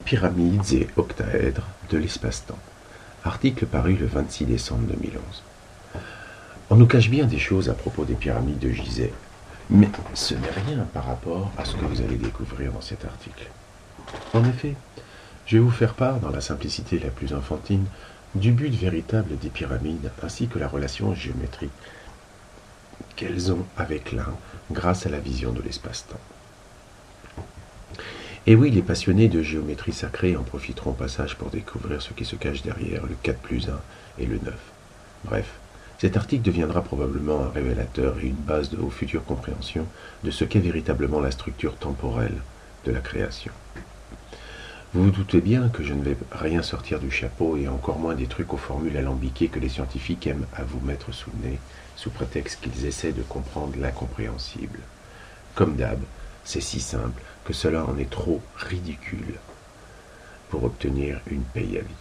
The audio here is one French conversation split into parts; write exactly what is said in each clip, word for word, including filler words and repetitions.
Pyramides et octaèdres de l'espace-temps. Article paru le vingt-six décembre deux mille onze. On nous cache bien des choses à propos des pyramides de Gizeh, mais ce n'est rien par rapport à ce que vous allez découvrir dans cet article. En effet, je vais vous faire part, dans la simplicité la plus enfantine, du but véritable des pyramides ainsi que la relation géométrique qu'elles ont avec l'un grâce à la vision de l'espace-temps. Et oui, les passionnés de géométrie sacrée en profiteront au passage pour découvrir ce qui se cache derrière le quatre plus un et le neuf. Bref, cet article deviendra probablement un révélateur et une base de vos futures compréhensions de ce qu'est véritablement la structure temporelle de la création. Vous vous doutez bien que je ne vais rien sortir du chapeau et encore moins des trucs aux formules alambiquées que les scientifiques aiment à vous mettre sous le nez, sous prétexte qu'ils essaient de comprendre l'incompréhensible. Comme d'hab, c'est si simple que cela en est trop ridicule pour obtenir une paye à vie.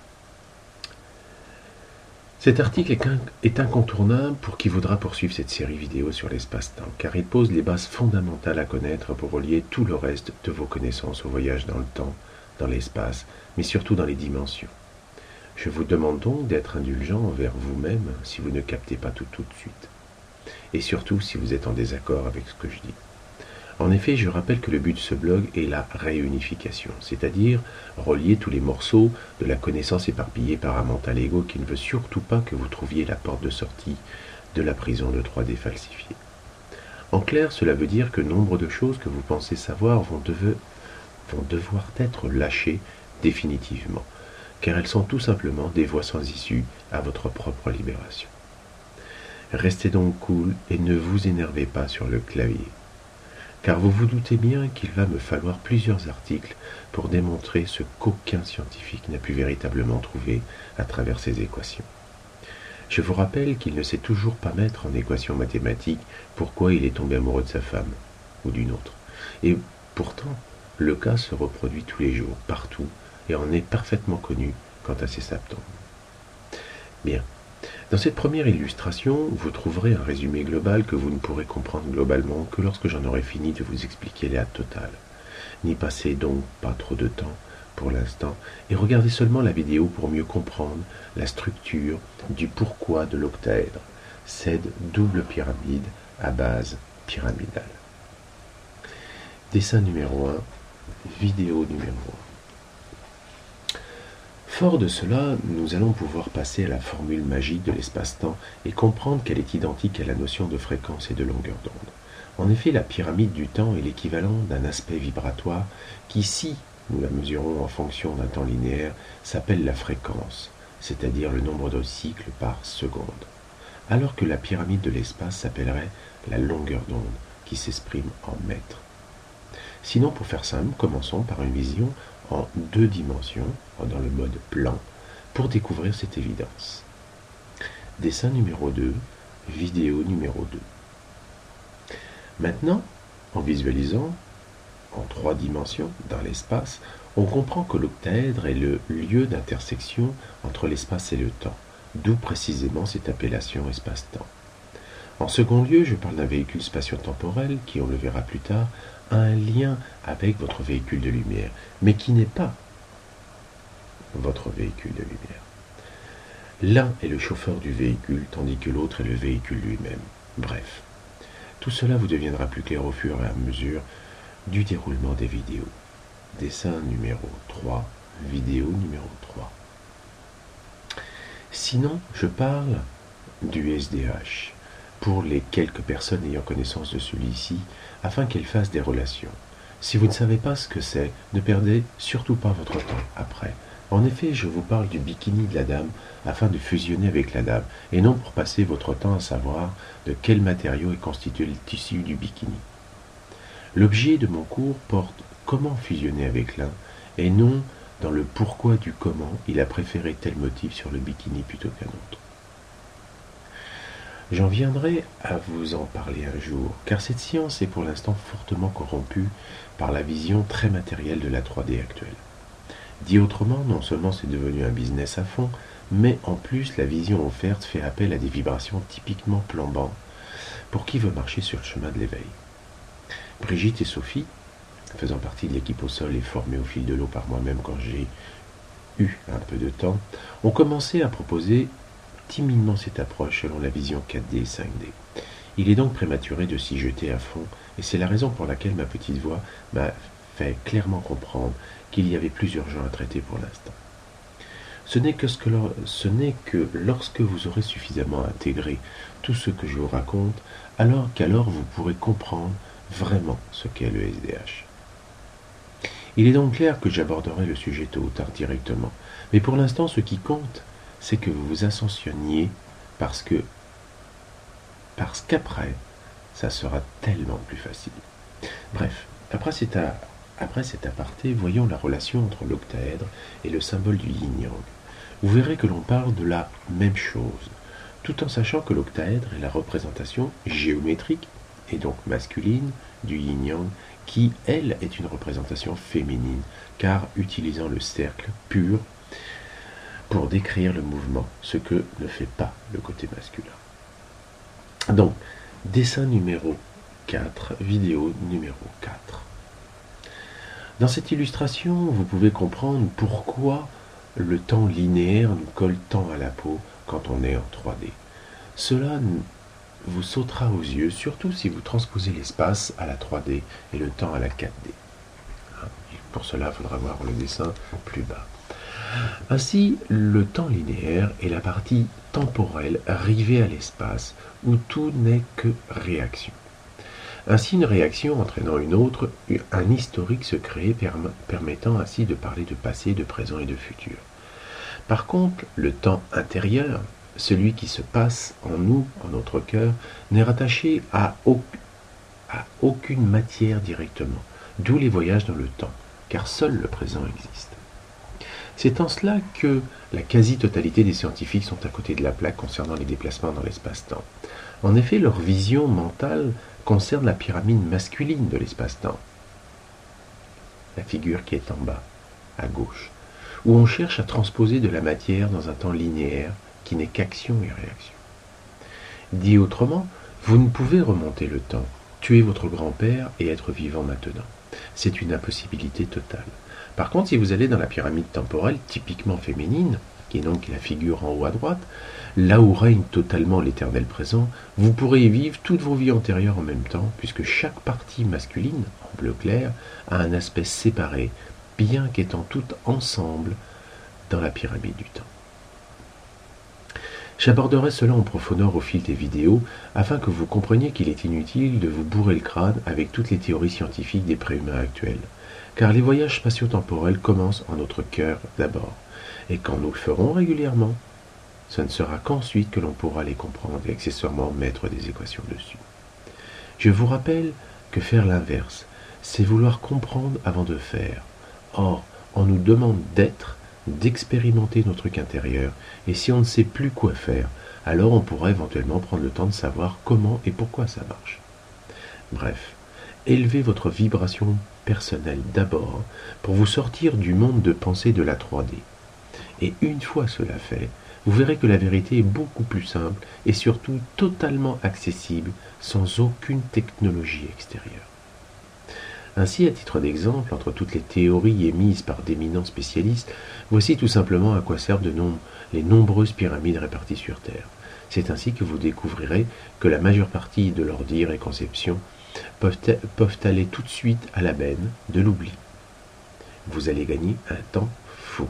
Cet article est incontournable pour qui voudra poursuivre cette série vidéo sur l'espace-temps, car il pose les bases fondamentales à connaître pour relier tout le reste de vos connaissances au voyage dans le temps, dans l'espace, mais surtout dans les dimensions. Je vous demande donc d'être indulgent envers vous-même si vous ne captez pas tout tout de suite, et surtout si vous êtes en désaccord avec ce que je dis. En effet, je rappelle que le but de ce blog est la réunification, c'est-à-dire relier tous les morceaux de la connaissance éparpillée par un mental égo qui ne veut surtout pas que vous trouviez la porte de sortie de la prison de trois D falsifiée. En clair, cela veut dire que nombre de choses que vous pensez savoir vont, deve, vont devoir être lâchées définitivement, car elles sont tout simplement des voies sans issue à votre propre libération. Restez donc cool et ne vous énervez pas sur le clavier, car vous vous doutez bien qu'il va me falloir plusieurs articles pour démontrer ce qu'aucun scientifique n'a pu véritablement trouver à travers ces équations. Je vous rappelle qu'il ne sait toujours pas mettre en équation mathématique pourquoi il est tombé amoureux de sa femme, ou d'une autre. Et pourtant, le cas se reproduit tous les jours, partout, et en est parfaitement connu quant à ses symptômes. Bien. Dans cette première illustration, vous trouverez un résumé global que vous ne pourrez comprendre globalement que lorsque j'en aurai fini de vous expliquer la totale. N'y passez donc pas trop de temps pour l'instant et regardez seulement la vidéo pour mieux comprendre la structure du pourquoi de l'octaèdre, cette double pyramide à base pyramidale. Dessin numéro un, vidéo numéro un. Fort de cela, nous allons pouvoir passer à la formule magique de l'espace-temps et comprendre qu'elle est identique à la notion de fréquence et de longueur d'onde. En effet, la pyramide du temps est l'équivalent d'un aspect vibratoire qui, si nous la mesurons en fonction d'un temps linéaire, s'appelle la fréquence, c'est-à-dire le nombre de cycles par seconde, alors que la pyramide de l'espace s'appellerait la longueur d'onde, qui s'exprime en mètres. Sinon, pour faire simple, commençons par une vision en deux dimensions, dans le mode plan, pour découvrir cette évidence. Dessin numéro deux, vidéo numéro deux. Maintenant, en visualisant en trois dimensions dans l'espace, on comprend que l'octaèdre est le lieu d'intersection entre l'espace et le temps, d'où précisément cette appellation espace-temps. En second lieu, je parle d'un véhicule spatio-temporel qui, on le verra plus tard, a un lien avec votre véhicule de lumière, mais qui n'est pas votre véhicule de lumière. L'un est le chauffeur du véhicule, tandis que l'autre est le véhicule lui-même. Bref, tout cela vous deviendra plus clair au fur et à mesure du déroulement des vidéos. Dessin numéro trois, vidéo numéro trois. Sinon, je parle du S D H, pour les quelques personnes ayant connaissance de celui-ci, afin qu'elles fassent des relations. Si vous ne savez pas ce que c'est, ne perdez surtout pas votre temps après. En effet, je vous parle du bikini de la dame afin de fusionner avec la dame, et non pour passer votre temps à savoir de quel matériau est constitué le tissu du bikini. L'objet de mon cours porte comment fusionner avec l'un, et non dans le pourquoi du comment il a préféré tel motif sur le bikini plutôt qu'un autre. J'en viendrai à vous en parler un jour, car cette science est pour l'instant fortement corrompue par la vision très matérielle de la trois D actuelle. Dit autrement, non seulement c'est devenu un business à fond, mais en plus la vision offerte fait appel à des vibrations typiquement plombantes pour qui veut marcher sur le chemin de l'éveil. Brigitte et Sophie, faisant partie de l'équipe au sol et formé au fil de l'eau par moi-même quand j'ai eu un peu de temps, ont commencé à proposer timidement cette approche selon la vision quatre D et cinq D. Il est donc prématuré de s'y jeter à fond, et c'est la raison pour laquelle ma petite voix m'a fait clairement comprendre qu'il y avait plus urgent à traiter pour l'instant. Ce n'est que, ce que, ce n'est que lorsque vous aurez suffisamment intégré tout ce que je vous raconte, alors qu'alors vous pourrez comprendre vraiment ce qu'est le S D H. Il est donc clair que j'aborderai le sujet tôt ou tard directement, mais pour l'instant ce qui compte, c'est que vous vous ascensionniez parce que parce qu'après, ça sera tellement plus facile. Bref, après cet, a, après cet aparté, voyons la relation entre l'octaèdre et le symbole du yin-yang. Vous verrez que l'on parle de la même chose, tout en sachant que l'octaèdre est la représentation géométrique, et donc masculine, du yin-yang, qui, elle, est une représentation féminine, car utilisant le cercle pur pour décrire le mouvement, ce que ne fait pas le côté masculin. Donc, dessin numéro quatre, vidéo numéro quatre. Dans cette illustration, vous pouvez comprendre pourquoi le temps linéaire nous colle tant à la peau quand on est en trois D. Cela vous sautera aux yeux, surtout si vous transposez l'espace à la trois D et le temps à la quatre D. Pour cela, il faudra voir le dessin plus bas. Ainsi, le temps linéaire est la partie temporelle rivée à l'espace où tout n'est que réaction. Ainsi, une réaction entraînant une autre, un historique se crée permettant ainsi de parler de passé, de présent et de futur. Par contre, le temps intérieur, celui qui se passe en nous, en notre cœur, n'est rattaché à, au, à aucune matière directement, d'où les voyages dans le temps, car seul le présent existe. C'est en cela que la quasi-totalité des scientifiques sont à côté de la plaque concernant les déplacements dans l'espace-temps. En effet, leur vision mentale concerne la pyramide masculine de l'espace-temps, la figure qui est en bas, à gauche, où on cherche à transposer de la matière dans un temps linéaire qui n'est qu'action et réaction. Dit autrement, vous ne pouvez remonter le temps, tuer votre grand-père et être vivant maintenant. C'est une impossibilité totale. Par contre, si vous allez dans la pyramide temporelle typiquement féminine, qui est donc la figure en haut à droite, là où règne totalement l'éternel présent, vous pourrez y vivre toutes vos vies antérieures en même temps, puisque chaque partie masculine, en bleu clair, a un aspect séparé, bien qu'étant toutes ensemble dans la pyramide du temps. J'aborderai cela en profondeur au fil des vidéos, afin que vous compreniez qu'il est inutile de vous bourrer le crâne avec toutes les théories scientifiques des préhumains actuels, car les voyages spatio-temporels commencent en notre cœur d'abord, et quand nous le ferons régulièrement, ce ne sera qu'ensuite que l'on pourra les comprendre et accessoirement mettre des équations dessus. Je vous rappelle que faire l'inverse, c'est vouloir comprendre avant de faire. Or, on nous demande d'être, d'expérimenter nos trucs intérieurs, et si on ne sait plus quoi faire, alors on pourra éventuellement prendre le temps de savoir comment et pourquoi ça marche. Bref, élevez votre vibration personnelle d'abord pour vous sortir du monde de pensée de la trois D. Et une fois cela fait, vous verrez que la vérité est beaucoup plus simple et surtout totalement accessible sans aucune technologie extérieure. Ainsi, à titre d'exemple, entre toutes les théories émises par d'éminents spécialistes, voici tout simplement à quoi servent de nom- les nombreuses pyramides réparties sur Terre. C'est ainsi que vous découvrirez que la majeure partie de leurs dires et conceptions peuvent, peuvent aller tout de suite à la benne de l'oubli. Vous allez gagner un temps fou.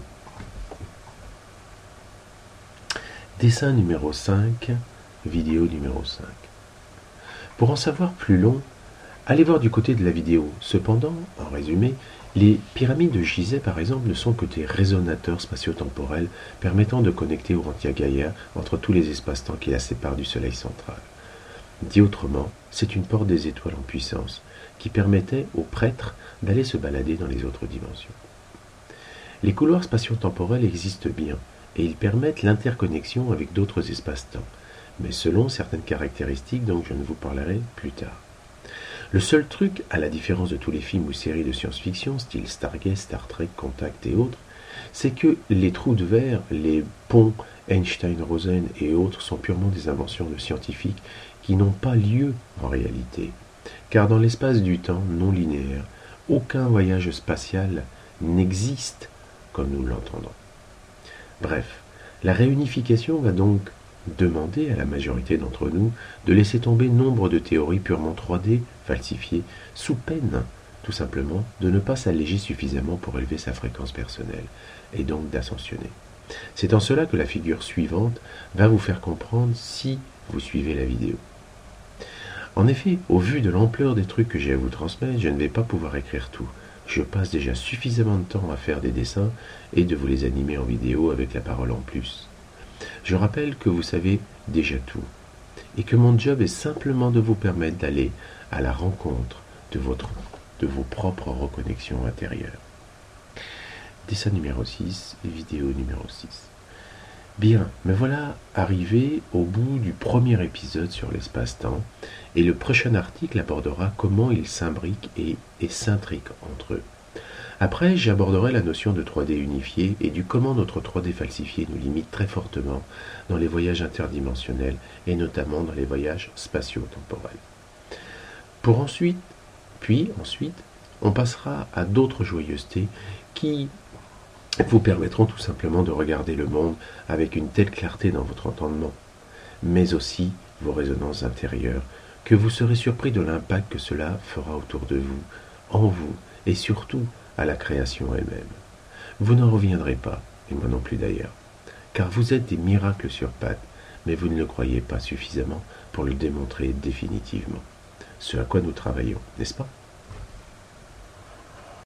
Dessin numéro cinq, vidéo numéro cinq. Pour en savoir plus long, allez voir du côté de la vidéo. Cependant, en résumé, les pyramides de Gizeh, par exemple, ne sont que des résonateurs spatio-temporels permettant de connecter Urantia Gaïa entre tous les espaces-temps qui la séparent du Soleil central. Dit autrement, c'est une porte des étoiles en puissance qui permettait aux prêtres d'aller se balader dans les autres dimensions. Les couloirs spatio-temporels existent bien, et ils permettent l'interconnexion avec d'autres espaces-temps, mais selon certaines caractéristiques dont je ne vous parlerai plus tard. Le seul truc, à la différence de tous les films ou séries de science-fiction, style Stargate, Star Trek, Contact et autres, c'est que les trous de verre, les ponts Einstein-Rosen et autres sont purement des inventions de scientifiques qui n'ont pas lieu en réalité, car dans l'espace du temps non linéaire, Aucun voyage spatial n'existe comme nous l'entendons. Bref, la réunification va donc demander à la majorité d'entre nous de laisser tomber nombre de théories purement trois D, falsifiées, sous peine, tout simplement, de ne pas s'alléger suffisamment pour élever sa fréquence personnelle, et donc d'ascensionner. C'est en cela que la figure suivante va vous faire comprendre si vous suivez la vidéo. En effet, au vu de l'ampleur des trucs que j'ai à vous transmettre, je ne vais pas pouvoir écrire tout. Je passe déjà suffisamment de temps à faire des dessins et de vous les animer en vidéo avec la parole en plus. Je rappelle que vous savez déjà tout et que mon job est simplement de vous permettre d'aller à la rencontre de, votre, de vos propres reconnexions intérieures. Dessin numéro six et vidéo numéro six. Bien, me voilà arrivé au bout du premier épisode sur l'espace-temps et le prochain article abordera comment ils s'imbriquent et, et s'intriquent entre eux. Après, j'aborderai la notion de trois D unifié et du comment notre trois D falsifié nous limite très fortement dans les voyages interdimensionnels et notamment dans les voyages spatio-temporels. Pour ensuite, puis ensuite, on passera à d'autres joyeusetés qui vous permettront tout simplement de regarder le monde avec une telle clarté dans votre entendement, mais aussi vos résonances intérieures, que vous serez surpris de l'impact que cela fera autour de vous, en vous, et surtout à la création elle-même. Vous n'en reviendrez pas, et moi non plus d'ailleurs, car vous êtes des miracles sur pattes, mais vous ne le croyez pas suffisamment pour le démontrer définitivement. Ce à quoi nous travaillons, n'est-ce pas ?